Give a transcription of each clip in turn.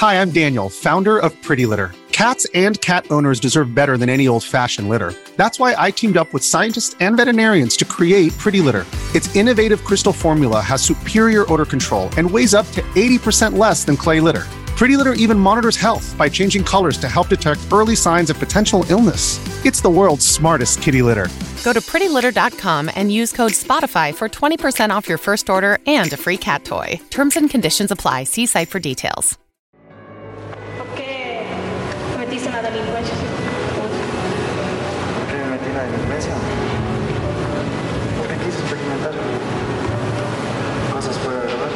Hi, I'm Daniel, founder of Pretty Litter. Cats and cat owners deserve better than any old-fashioned litter. That's why I teamed up with scientists and veterinarians to create Pretty Litter. Its innovative crystal formula has superior odor control and weighs up to 80% less than clay litter. Pretty Litter even monitors health by changing colors to help detect early signs of potential illness. It's the world's smartest kitty litter. Go to prettylitter.com and use code SPOTIFY for 20% off your first order and a free cat toy. Terms and conditions apply. See site for details. ¿Por qué metiste en la delincuencia? ¿Por qué me metí en la delincuencia? Porque quise experimentar cosas fuera de verdad.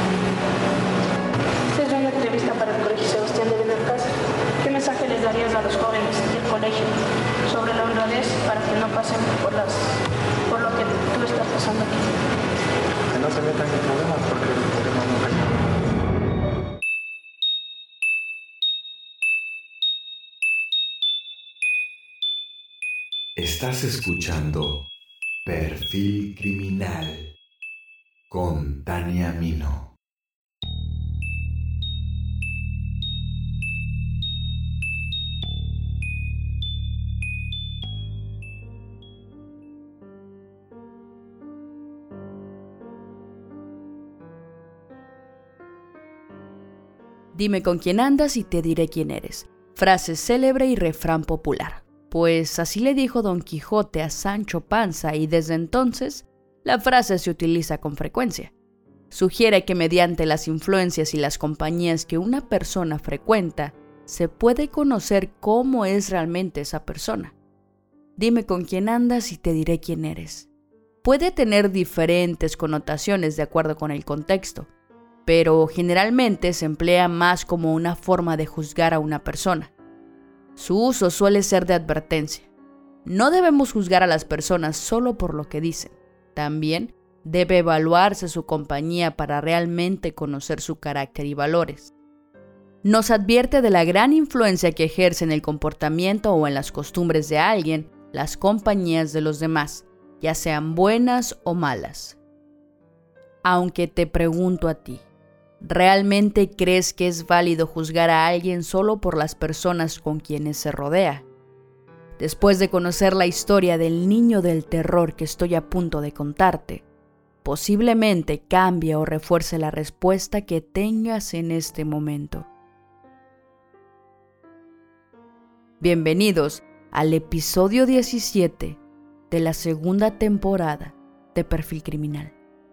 Esta es una entrevista para el Colegio Sebastián de Benalcázar. ¿Qué mensaje les darías a los jóvenes del colegio sobre la honradez para que no pasen por lo que tú estás pasando aquí? Que no se metan en problemas porque los problemas no caen. Estás escuchando Perfil Criminal con Tania Mino. Dime con quién andas y te diré quién eres. Frase célebre y refrán popular. Pues así le dijo Don Quijote a Sancho Panza y desde entonces la frase se utiliza con frecuencia. Sugiere que mediante las influencias y las compañías que una persona frecuenta, se puede conocer cómo es realmente esa persona. Dime con quién andas y te diré quién eres. Puede tener diferentes connotaciones de acuerdo con el contexto, pero generalmente se emplea más como una forma de juzgar a una persona. Su uso suele ser de advertencia. No debemos juzgar a las personas solo por lo que dicen. También debe evaluarse su compañía para realmente conocer su carácter y valores. Nos advierte de la gran influencia que ejerce en el comportamiento o en las costumbres de alguien las compañías de los demás, ya sean buenas o malas. Aunque te pregunto a ti, ¿realmente crees que es válido juzgar a alguien solo por las personas con quienes se rodea? Después de conocer la historia del niño del terror que estoy a punto de contarte, posiblemente cambie o refuerce la respuesta que tengas en este momento. Bienvenidos al episodio 17 de la segunda temporada de Perfil Criminal.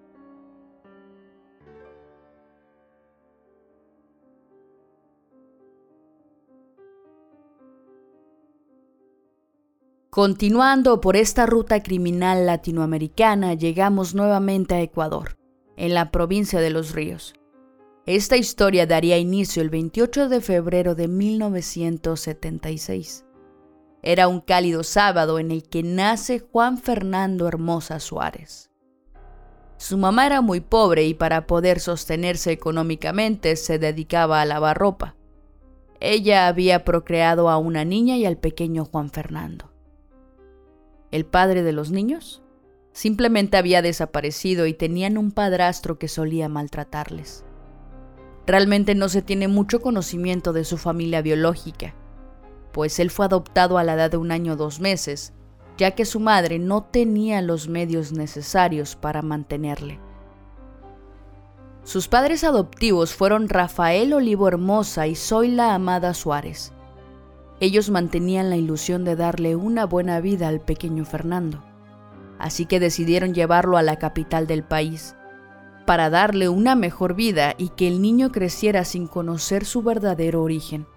Continuando por esta ruta criminal latinoamericana, llegamos nuevamente a Ecuador, en la provincia de Los Ríos. Esta historia daría inicio el 28 de febrero de 1976. Era un cálido sábado en el que nace Juan Fernando Hermosa Suárez. Su mamá era muy pobre y para poder sostenerse económicamente se dedicaba a lavar ropa. Ella había procreado a una niña y al pequeño Juan Fernando. ¿El padre de los niños? Simplemente había desaparecido y tenían un padrastro que solía maltratarles. Realmente no se tiene mucho conocimiento de su familia biológica, pues él fue adoptado a la edad de 1 año 2 meses, ya que su madre no tenía los medios necesarios para mantenerle. Sus padres adoptivos fueron Rafael Olivo Hermosa y Zoila Amada Suárez. Ellos mantenían la ilusión de darle una buena vida al pequeño Fernando, así que decidieron llevarlo a la capital del país, para darle una mejor vida y que el niño creciera sin conocer su verdadero origen.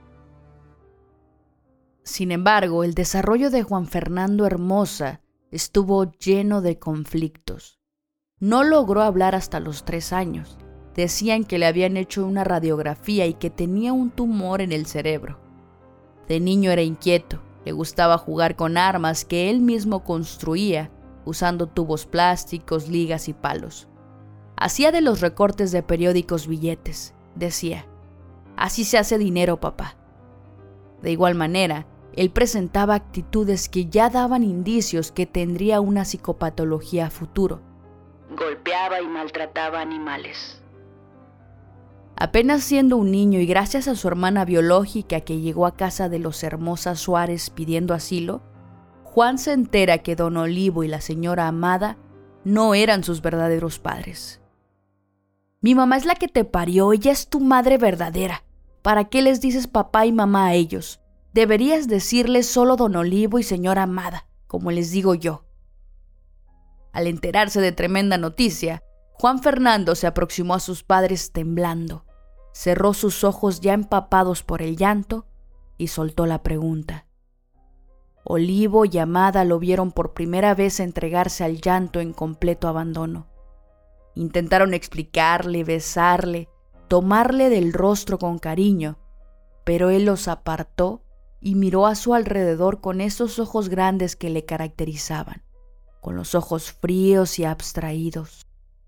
Sin embargo, el desarrollo de Juan Fernando Hermosa estuvo lleno de conflictos. No logró hablar hasta los 3 años. Decían que le habían hecho una radiografía y que tenía un tumor en el cerebro. De niño era inquieto, le gustaba jugar con armas que él mismo construía, usando tubos plásticos, ligas y palos. Hacía de los recortes de periódicos billetes, decía, «Así se hace dinero, papá». De igual manera, él presentaba actitudes que ya daban indicios que tendría una psicopatología a futuro. Golpeaba y maltrataba animales. Apenas siendo un niño y gracias a su hermana biológica que llegó a casa de los Hermosa Suárez pidiendo asilo, Juan se entera que don Olivo y la señora Amada no eran sus verdaderos padres. Mi mamá es la que te parió, ella es tu madre verdadera. ¿Para qué les dices papá y mamá a ellos? Deberías decirles solo don Olivo y señora Amada, como les digo yo. Al enterarse de tremenda noticia, Juan Fernando se aproximó a sus padres temblando, cerró sus ojos ya empapados por el llanto y soltó la pregunta. Olivo y Amada lo vieron por primera vez entregarse al llanto en completo abandono. Intentaron explicarle, besarle, tomarle del rostro con cariño, pero él los apartó y miró a su alrededor con esos ojos grandes que le caracterizaban, con los ojos fríos y abstraídos.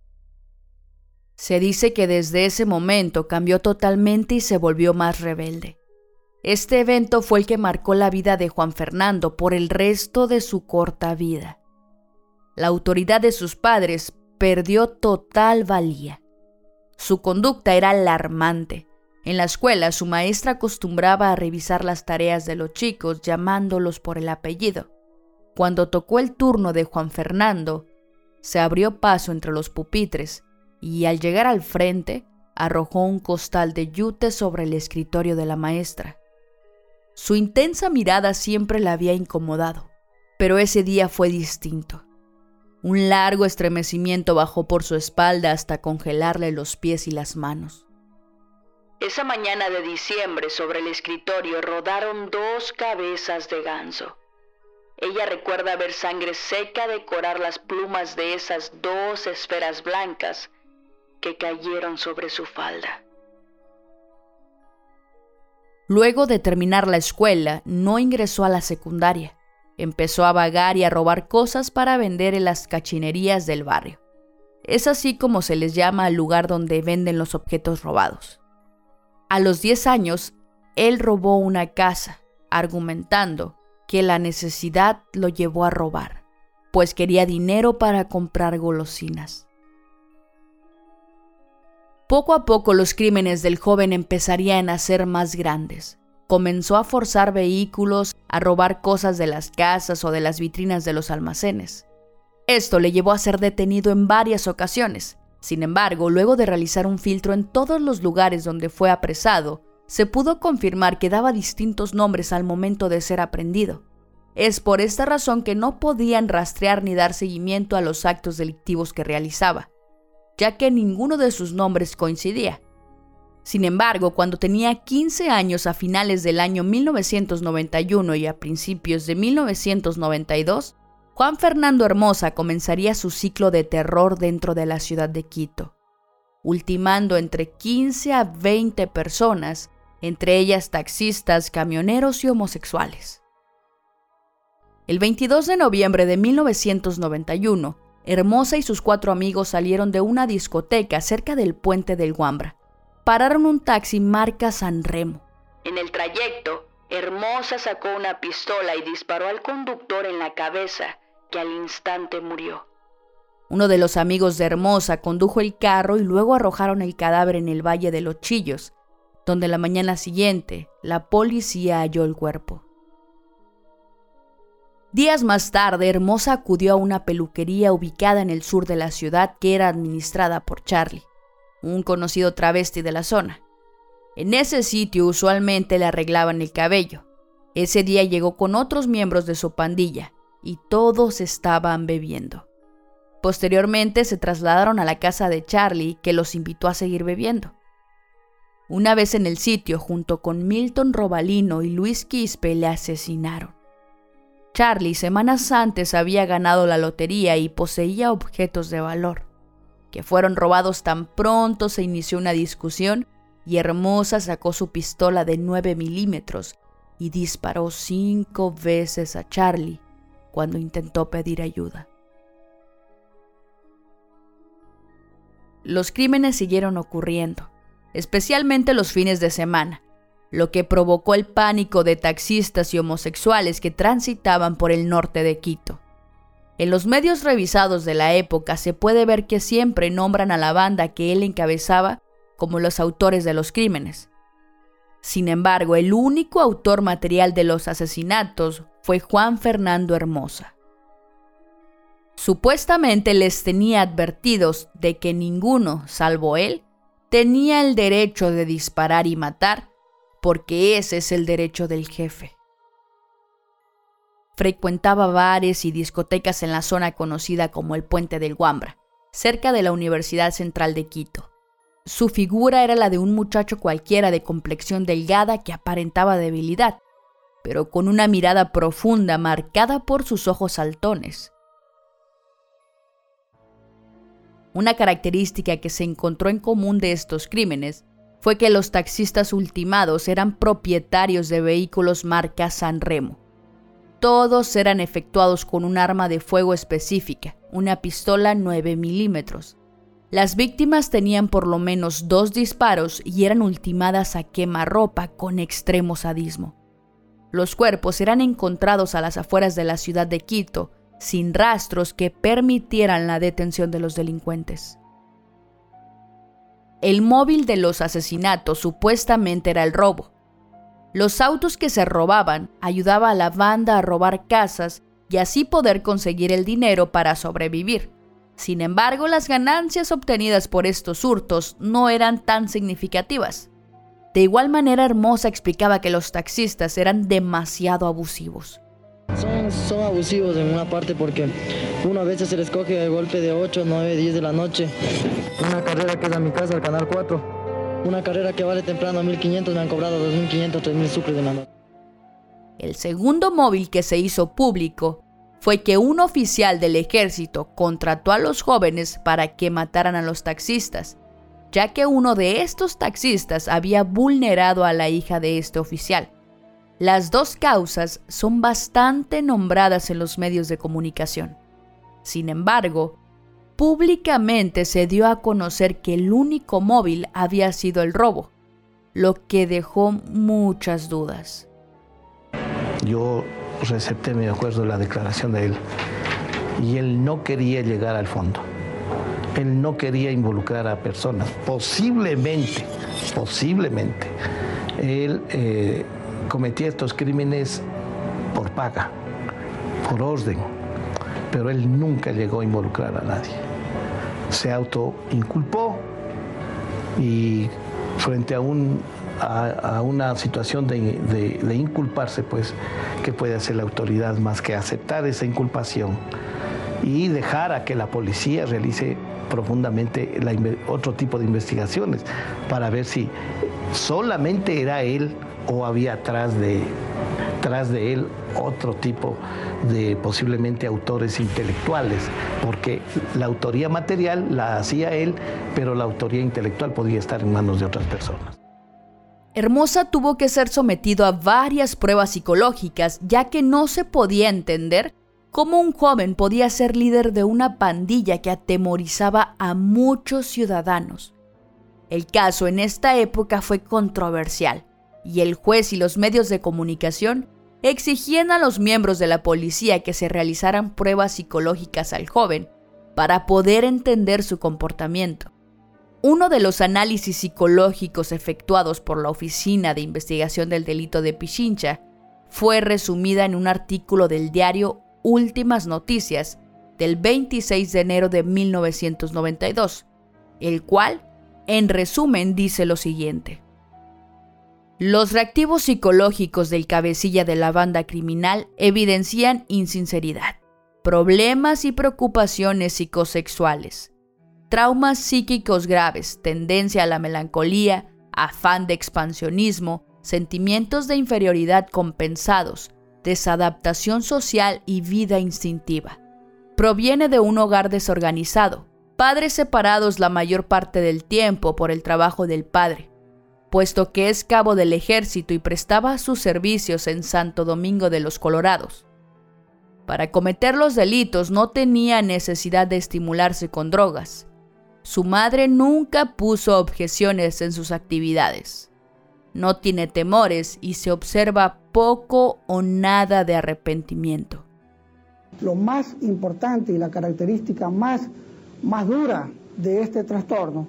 Se dice que desde ese momento cambió totalmente y se volvió más rebelde. Este evento fue el que marcó la vida de Juan Fernando por el resto de su corta vida. La autoridad de sus padres perdió total valía. Su conducta era alarmante. En la escuela, su maestra acostumbraba a revisar las tareas de los chicos llamándolos por el apellido. Cuando tocó el turno de Juan Fernando, se abrió paso entre los pupitres y al llegar al frente, arrojó un costal de yute sobre el escritorio de la maestra. Su intensa mirada siempre la había incomodado, pero ese día fue distinto. Un largo estremecimiento bajó por su espalda hasta congelarle los pies y las manos. Esa mañana de diciembre sobre el escritorio rodaron 2 cabezas de ganso. Ella recuerda ver sangre seca decorar las plumas de esas 2 esferas blancas que cayeron sobre su falda. Luego de terminar la escuela, no ingresó a la secundaria. Empezó a vagar y a robar cosas para vender en las cachinerías del barrio. Es así como se les llama al lugar donde venden los objetos robados. A los 10 años, él robó una casa, argumentando que la necesidad lo llevó a robar, pues quería dinero para comprar golosinas. Poco a poco los crímenes del joven empezarían a ser más grandes. Comenzó a forzar vehículos, a robar cosas de las casas o de las vitrinas de los almacenes. Esto le llevó a ser detenido en varias ocasiones. Sin embargo, luego de realizar un filtro en todos los lugares donde fue apresado, se pudo confirmar que daba distintos nombres al momento de ser aprehendido. Es por esta razón que no podían rastrear ni dar seguimiento a los actos delictivos que realizaba, ya que ninguno de sus nombres coincidía. Sin embargo, cuando tenía 15 años a finales del año 1991 y a principios de 1992, Juan Fernando Hermosa comenzaría su ciclo de terror dentro de la ciudad de Quito, ultimando entre 15 a 20 personas, entre ellas taxistas, camioneros y homosexuales. El 22 de noviembre de 1991, Hermosa y sus 4 amigos salieron de una discoteca cerca del puente del Guambra. Pararon un taxi marca San Remo. En el trayecto, Hermosa sacó una pistola y disparó al conductor en la cabeza, que al instante murió. Uno de los amigos de Hermosa condujo el carro y luego arrojaron el cadáver en el Valle de los Chillos, donde la mañana siguiente la policía halló el cuerpo. Días más tarde, Hermosa acudió a una peluquería ubicada en el sur de la ciudad que era administrada por Charlie, un conocido travesti de la zona. En ese sitio usualmente le arreglaban el cabello. Ese día llegó con otros miembros de su pandilla y todos estaban bebiendo. Posteriormente se trasladaron a la casa de Charlie, que los invitó a seguir bebiendo. Una vez en el sitio, junto con Milton Robalino y Luis Quispe, le asesinaron. Charlie semanas antes había ganado la lotería y poseía objetos de valor, que fueron robados tan pronto se inició una discusión y Hermosa sacó su pistola de 9 milímetros y disparó 5 veces a Charlie cuando intentó pedir ayuda. Los crímenes siguieron ocurriendo, especialmente los fines de semana, lo que provocó el pánico de taxistas y homosexuales que transitaban por el norte de Quito. En los medios revisados de la época se puede ver que siempre nombran a la banda que él encabezaba como los autores de los crímenes. Sin embargo, el único autor material de los asesinatos fue Juan Fernando Hermosa. Supuestamente les tenía advertidos de que ninguno, salvo él, tenía el derecho de disparar y matar, porque ese es el derecho del jefe. Frecuentaba bares y discotecas en la zona conocida como el Puente del Guambra, cerca de la Universidad Central de Quito. Su figura era la de un muchacho cualquiera de complexión delgada que aparentaba debilidad, pero con una mirada profunda marcada por sus ojos saltones. Una característica que se encontró en común de estos crímenes fue que los taxistas ultimados eran propietarios de vehículos marca San Remo. Todos eran efectuados con un arma de fuego específica, una pistola 9 milímetros. Las víctimas tenían por lo menos 2 disparos y eran ultimadas a quemarropa con extremo sadismo. Los cuerpos eran encontrados a las afueras de la ciudad de Quito, sin rastros que permitieran la detención de los delincuentes. El móvil de los asesinatos supuestamente era el robo. Los autos que se robaban ayudaban a la banda a robar casas y así poder conseguir el dinero para sobrevivir. Sin embargo, las ganancias obtenidas por estos hurtos no eran tan significativas. De igual manera, Hermosa explicaba que los taxistas eran demasiado abusivos. Son abusivos en una parte porque uno a veces se les coge de golpe de 8, 9, 10 de la noche. Una carrera que es a mi casa, al Canal 4. Una carrera que vale temprano 1.500, me han cobrado 2.500, 3.000 sucres de la noche. El segundo móvil que se hizo público fue que un oficial del ejército contrató a los jóvenes para que mataran a los taxistas, ya que uno de estos taxistas había vulnerado a la hija de este oficial. Las 2 causas son bastante nombradas en los medios de comunicación. Sin embargo, públicamente se dio a conocer que el único móvil había sido el robo, lo que dejó muchas dudas. Yo recepté, me acuerdo, la declaración de él, y él no quería llegar al fondo. Él no quería involucrar a personas. Posiblemente, él cometía estos crímenes por paga, por orden, pero él nunca llegó a involucrar a nadie. Se autoinculpó y frente a una situación de inculparse, pues, ¿qué puede hacer la autoridad más que aceptar esa inculpación y dejar a que la policía realice profundamente otro tipo de investigaciones para ver si solamente era él o había tras de él otro tipo de posiblemente autores intelectuales, porque la autoría material la hacía él, pero la autoría intelectual podía estar en manos de otras personas. Hermosa tuvo que ser sometido a varias pruebas psicológicas, ya que no se podía entender cómo un joven podía ser líder de una pandilla que atemorizaba a muchos ciudadanos. El caso en esta época fue controversial, y el juez y los medios de comunicación exigían a los miembros de la policía que se realizaran pruebas psicológicas al joven para poder entender su comportamiento. Uno de los análisis psicológicos efectuados por la Oficina de Investigación del Delito de Pichincha fue resumida en un artículo del diario Últimas Noticias del 26 de enero de 1992, el cual, en resumen, dice lo siguiente. Los reactivos psicológicos del cabecilla de la banda criminal evidencian insinceridad, problemas y preocupaciones psicosexuales, traumas psíquicos graves, tendencia a la melancolía, afán de expansionismo, sentimientos de inferioridad compensados, desadaptación social y vida instintiva. Proviene de un hogar desorganizado, padres separados la mayor parte del tiempo por el trabajo del padre, puesto que es cabo del ejército y prestaba sus servicios en Santo Domingo de los Colorados. Para cometer los delitos no tenía necesidad de estimularse con drogas. Su madre nunca puso objeciones en sus actividades. No tiene temores y se observa poco o nada de arrepentimiento. Lo más importante y la característica más dura de este trastorno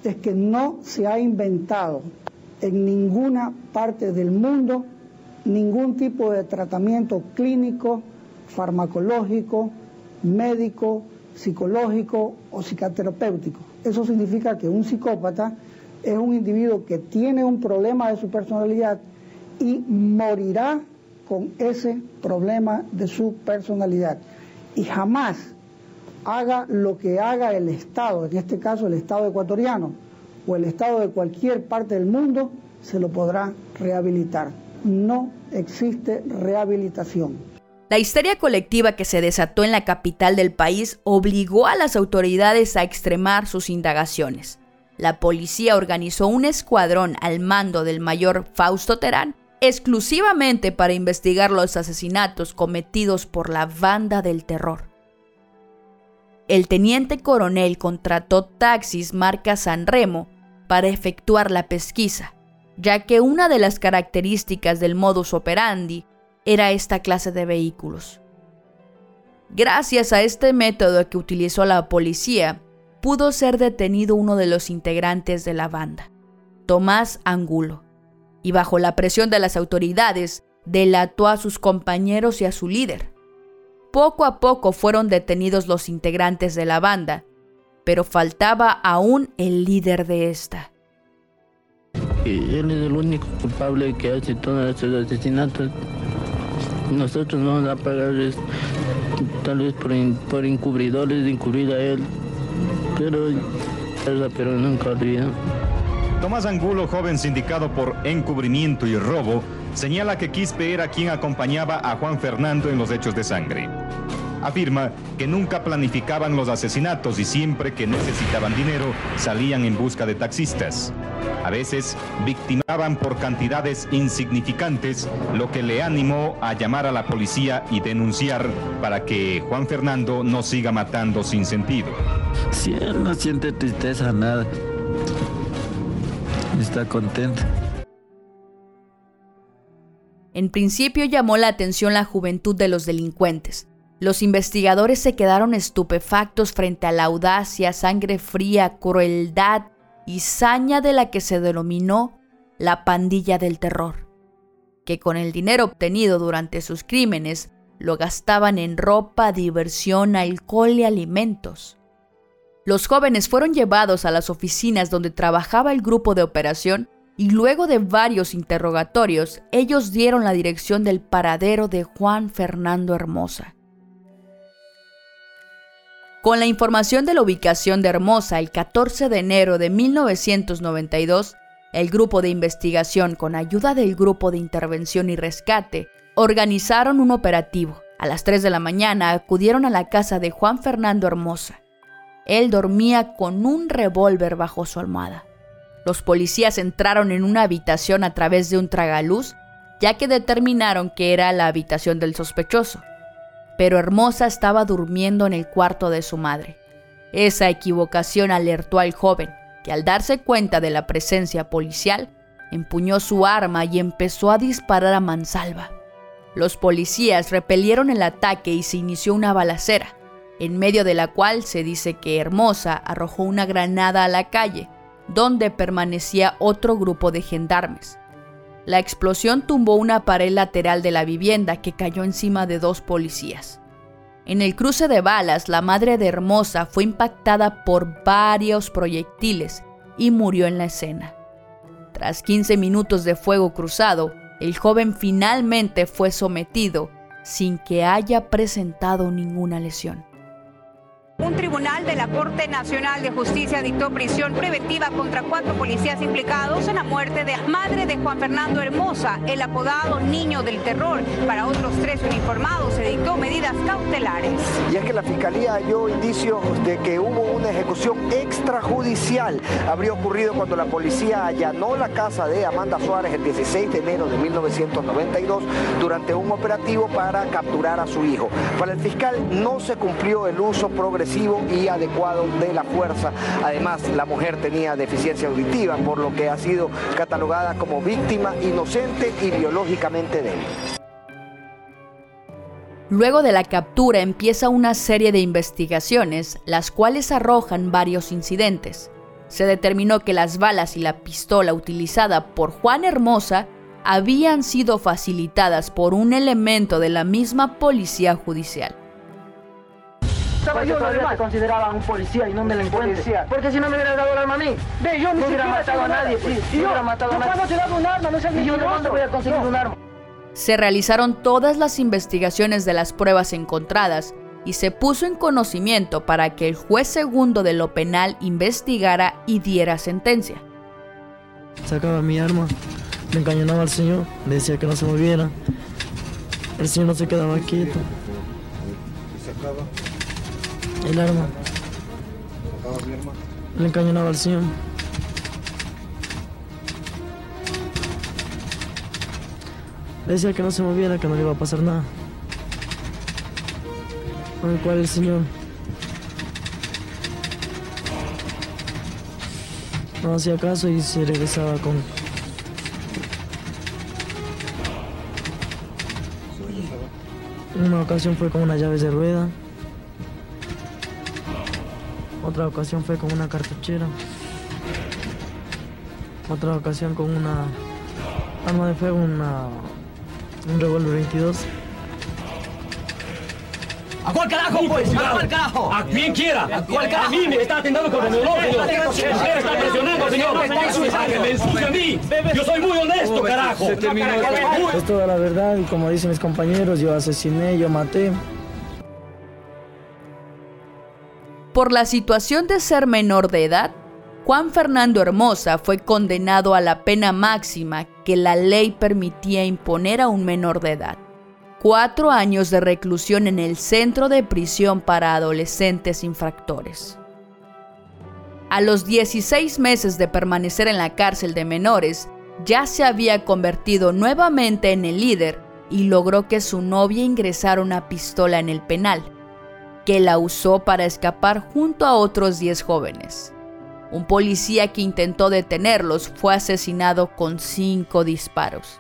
es que no se ha inventado en ninguna parte del mundo ningún tipo de tratamiento clínico, farmacológico, médico, psicológico o psicoterapéutico. Eso significa que un psicópata es un individuo que tiene un problema de su personalidad y morirá con ese problema de su personalidad. Y jamás haga lo que haga el Estado, en este caso el Estado ecuatoriano o el Estado de cualquier parte del mundo, se lo podrá rehabilitar. No existe rehabilitación. La histeria colectiva que se desató en la capital del país obligó a las autoridades a extremar sus indagaciones. La policía organizó un escuadrón al mando del mayor Fausto Terán exclusivamente para investigar los asesinatos cometidos por la Banda del Terror. El teniente coronel contrató taxis marca Sanremo para efectuar la pesquisa, ya que una de las características del modus operandi era esta clase de vehículos. Gracias a este método que utilizó la policía, pudo ser detenido uno de los integrantes de la banda, Tomás Angulo, y bajo la presión de las autoridades, delató a sus compañeros y a su líder. Poco a poco fueron detenidos los integrantes de la banda, pero faltaba aún el líder de esta. Y él es el único culpable que hace todos estos asesinatos. Nosotros no vamos a pagar tal vez por encubridores, encubrir a él, pero nunca olvida. Tomás Angulo, joven sindicado por encubrimiento y robo, señala que Quispe era quien acompañaba a Juan Fernando en los hechos de sangre. Afirma que nunca planificaban los asesinatos y siempre que necesitaban dinero salían en busca de taxistas. A veces victimaban por cantidades insignificantes, lo que le animó a llamar a la policía y denunciar para que Juan Fernando no siga matando sin sentido. Si él no siente tristeza, nada. Está contento. En principio llamó la atención la juventud de los delincuentes. Los investigadores se quedaron estupefactos frente a la audacia, sangre fría, crueldad y saña de la que se denominó la pandilla del terror, que con el dinero obtenido durante sus crímenes lo gastaban en ropa, diversión, alcohol y alimentos. Los jóvenes fueron llevados a las oficinas donde trabajaba el grupo de operación y luego de varios interrogatorios, ellos dieron la dirección del paradero de Juan Fernando Hermosa. Con la información de la ubicación de Hermosa, el 14 de enero de 1992, el grupo de investigación, con ayuda del grupo de intervención y rescate, organizaron un operativo. A las 3 de la mañana acudieron a la casa de Juan Fernando Hermosa. Él dormía con un revólver bajo su almohada. Los policías entraron en una habitación a través de un tragaluz, ya que determinaron que era la habitación del sospechoso. Pero Hermosa estaba durmiendo en el cuarto de su madre. Esa equivocación alertó al joven, que al darse cuenta de la presencia policial, empuñó su arma y empezó a disparar a mansalva. Los policías repelieron el ataque y se inició una balacera, en medio de la cual se dice que Hermosa arrojó una granada a la calle, donde permanecía otro grupo de gendarmes. La explosión tumbó una pared lateral de la vivienda que cayó encima de 2 policías. En el cruce de balas, la madre de Hermosa fue impactada por varios proyectiles y murió en la escena. Tras 15 minutos de fuego cruzado, el joven finalmente fue sometido sin que haya presentado ninguna lesión. Un tribunal de la Corte Nacional de Justicia dictó prisión preventiva contra 4 policías implicados en la muerte de la madre de Juan Fernando Hermosa, el apodado Niño del Terror. Para otros 3 uniformados se dictó medidas cautelares. Y es que la Fiscalía halló indicios de que hubo una ejecución extrajudicial. Habría ocurrido cuando la policía allanó la casa de Amanda Suárez el 16 de enero de 1992 durante un operativo para capturar a su hijo. Para el fiscal no se cumplió el uso progresivo y adecuado de la fuerza. Además, la mujer tenía deficiencia auditiva, por lo que ha sido catalogada como víctima inocente y biológicamente débil. Luego de la captura empieza una serie de investigaciones, las cuales arrojan varios incidentes. se determinó que las balas y la pistola utilizada por Juan Hermosa habían sido facilitadas por un elemento de la misma policía judicial. Yo todavía te consideraba un policía y no un delincuente. Porque si no me hubieras dado el arma a mí, no hubiera matado a nadie. Si yo hubiera matado a nadie. ¿Cuándo te he dado un arma? No seas mentiroso. ¿Y yo de dónde voy a conseguir un arma? Se realizaron todas las investigaciones de las pruebas encontradas y se puso en conocimiento para que el juez segundo de lo penal investigara y diera sentencia. Sacaba mi arma, me encañonaba al señor, le decía que no se moviera. El señor no se quedaba quieto. ¿Qué sacaba? El arma. ¿Sacaba mi arma? Le encañonaba al señor. Le decía que no se moviera, que no le iba a pasar nada. Con el cual el señor no hacía caso y se regresaba con... Una ocasión fue con unas llaves de rueda. Otra ocasión fue con una cartuchera. Otra ocasión con una arma de fuego, un revólver 22. ¿A cuál carajo, pues? ¿A cuál carajo? A quien quiera. ¿A cuál carajo? A mí me está atentando con el reloj, señor. Usted está presionando, señor. Que me ensucia a mí. Yo soy muy honesto, carajo. Es toda la verdad y como dicen mis compañeros, yo asesiné, yo maté. Por la situación de ser menor de edad, Juan Fernando Hermosa fue condenado a la pena máxima que la ley permitía imponer a un menor de edad. 4 años de reclusión en el Centro de Prisión para Adolescentes Infractores. A los 16 meses de permanecer en la cárcel de menores, ya se había convertido nuevamente en el líder y logró que su novia ingresara una pistola en el penal, que la usó para escapar junto a otros 10 jóvenes. Un policía que intentó detenerlos fue asesinado con 5 disparos.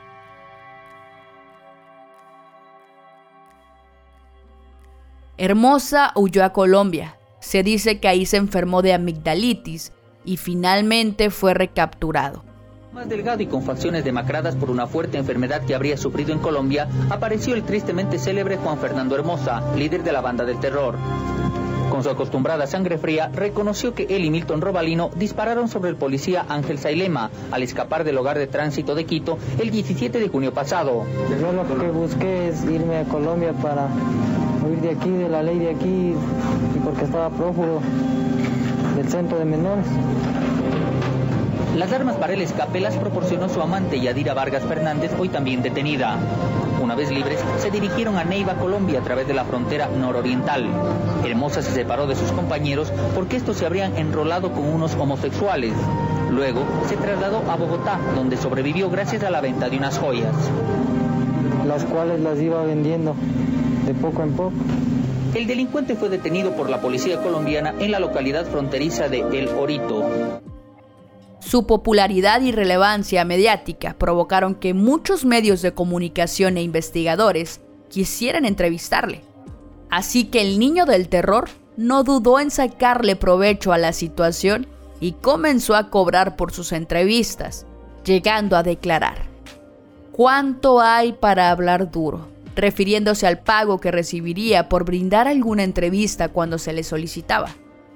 Hermosa huyó a Colombia. Se dice que ahí se enfermó de amigdalitis y finalmente fue recapturado. Más delgado y con facciones demacradas por una fuerte enfermedad que habría sufrido en Colombia, apareció el tristemente célebre Juan Fernando Hermosa, líder de la banda del terror. Con su acostumbrada sangre fría, reconoció que él y Milton Robalino dispararon sobre el policía Ángel Sailema al escapar del hogar de tránsito de Quito el 17 de junio pasado. Yo lo que busqué es irme a Colombia para huir de aquí, de la ley de aquí, y porque estaba prófugo del centro de menores. Las armas para el escape las proporcionó su amante Yadira Vargas Fernández, hoy también detenida. Una vez libres, se dirigieron a Neiva, Colombia, a través de la frontera nororiental. Hermosa se separó de sus compañeros porque estos se habrían enrolado con unos homosexuales. Luego, se trasladó a Bogotá, donde sobrevivió gracias a la venta de unas joyas. Las cuales las iba vendiendo de poco en poco. El delincuente fue detenido por la policía colombiana en la localidad fronteriza de El Orito. Su popularidad y relevancia mediática provocaron que muchos medios de comunicación e investigadores quisieran entrevistarle. Así que el niño del terror no dudó en sacarle provecho a la situación y comenzó a cobrar por sus entrevistas, llegando a declarar: ¿cuánto hay para hablar duro?, refiriéndose al pago que recibiría por brindar alguna entrevista cuando se le solicitaba.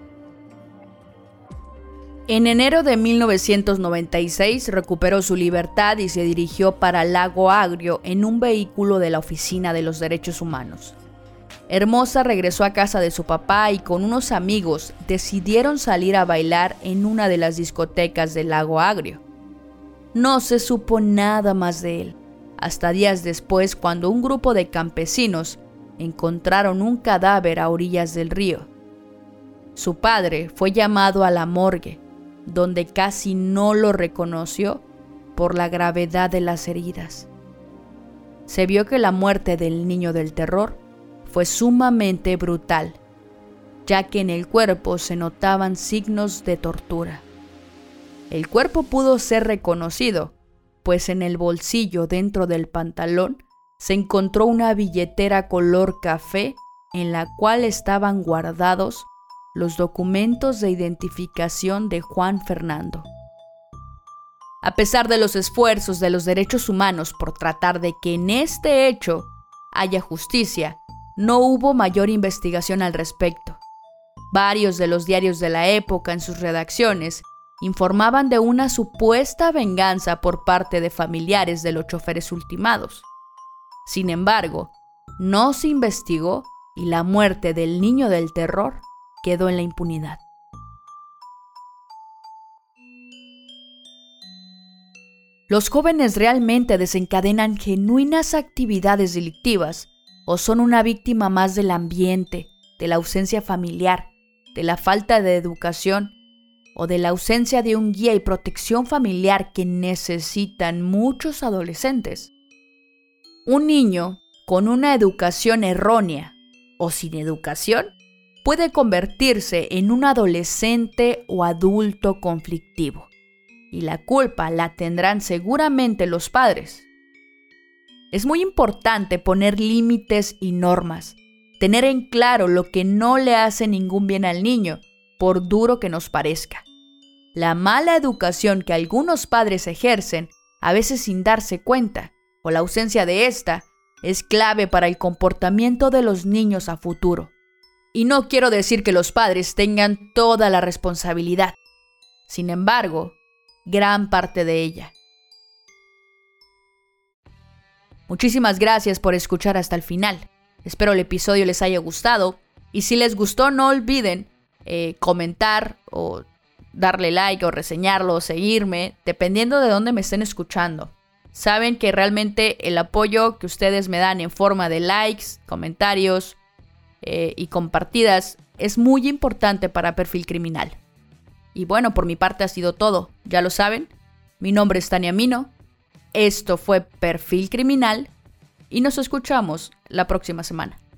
En enero de 1996 recuperó su libertad y se dirigió para Lago Agrio en un vehículo de la Oficina de los Derechos Humanos. Hermosa regresó a casa de su papá y con unos amigos decidieron salir a bailar en una de las discotecas de Lago Agrio. No se supo nada más de él, hasta días después cuando un grupo de campesinos encontraron un cadáver a orillas del río. Su padre fue llamado a la morgue, donde casi no lo reconoció por la gravedad de las heridas. Se vio que la muerte del niño del terror fue sumamente brutal, ya que en el cuerpo se notaban signos de tortura. El cuerpo pudo ser reconocido, pues en el bolsillo dentro del pantalón se encontró una billetera color café en la cual estaban guardados los documentos de identificación de Juan Fernando. A pesar de los esfuerzos de los derechos humanos por tratar de que en este hecho haya justicia, no hubo mayor investigación al respecto. Varios de los diarios de la época en sus redacciones informaban de una supuesta venganza por parte de familiares de los choferes ultimados. Sin embargo, no se investigó y la muerte del niño del terror quedó en la impunidad. ¿Los jóvenes realmente desencadenan genuinas actividades delictivas o son una víctima más del ambiente, de la ausencia familiar, de la falta de educación o de la ausencia de un guía y protección familiar que necesitan muchos adolescentes? Un niño con una educación errónea o sin educación puede convertirse en un adolescente o adulto conflictivo, y la culpa la tendrán seguramente los padres. Es muy importante poner límites y normas, tener en claro lo que no le hace ningún bien al niño, por duro que nos parezca. La mala educación que algunos padres ejercen, a veces sin darse cuenta, o la ausencia de esta, es clave para el comportamiento de los niños a futuro. Y no quiero decir que los padres tengan toda la responsabilidad. Sin embargo, gran parte de ella. Muchísimas gracias por escuchar hasta el final. Espero el episodio les haya gustado. Y si les gustó, no olviden comentar o darle like o reseñarlo o seguirme, dependiendo de dónde me estén escuchando. Saben que realmente el apoyo que ustedes me dan en forma de likes, comentarios y compartidas es muy importante para Perfil Criminal. Y bueno, por mi parte ha sido todo. Ya lo saben, mi nombre es Tania Mino. Esto fue Perfil Criminal y nos escuchamos la próxima semana.